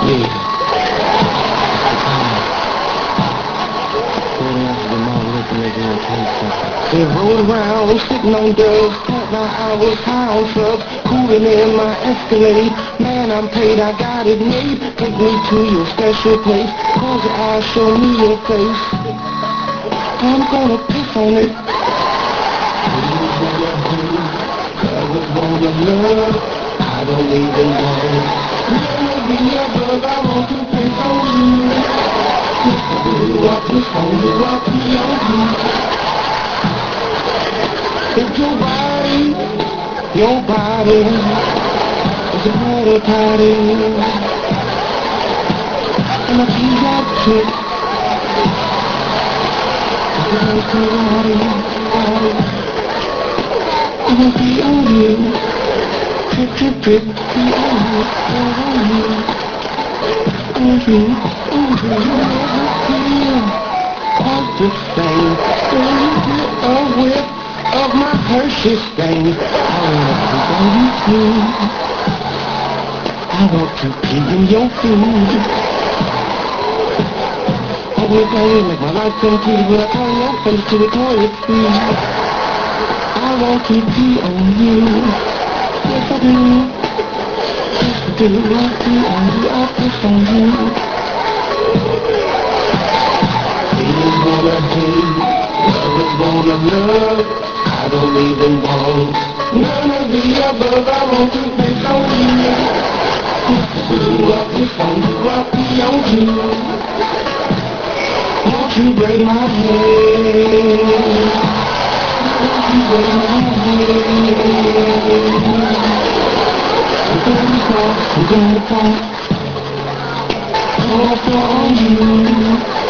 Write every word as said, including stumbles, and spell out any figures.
Yeah. They rolled around, sitting on dubs, thought now I was high on subs, cooling in my Escalade. Man, I'm paid, I got it made. Take me to your special place, close your eyes, show me your face. I'm gonna piss on it. Cause it's gonna love, I don't even want it. Never be a bug, I want to piss on you. I piss on you, I piss on you. It's your body, your body, it's a party party. And I see that chick, it's a nice party, party. I wanna be on you, trip, trip, trip, be on you, on you, on you, on you. Never feel quite the same. When you get a whiff of my Hershey stain, I wanna poop on you too. I want to pee in your food. I wish I would make my life complete, but I turn your face to the toilet seat. I want to pee on you. Yes, I do. Yes, I do. I pee on you. I piss on you. Haters gonna hate. Lovers gonna love. I don't even want none of the above. I want to piss on you. Yes, I do. I piss on you. I pee on you. Won't you break my head? Won't you break my head? I'm gonna fall, I'm gonna fall, I'm gonna fall on you.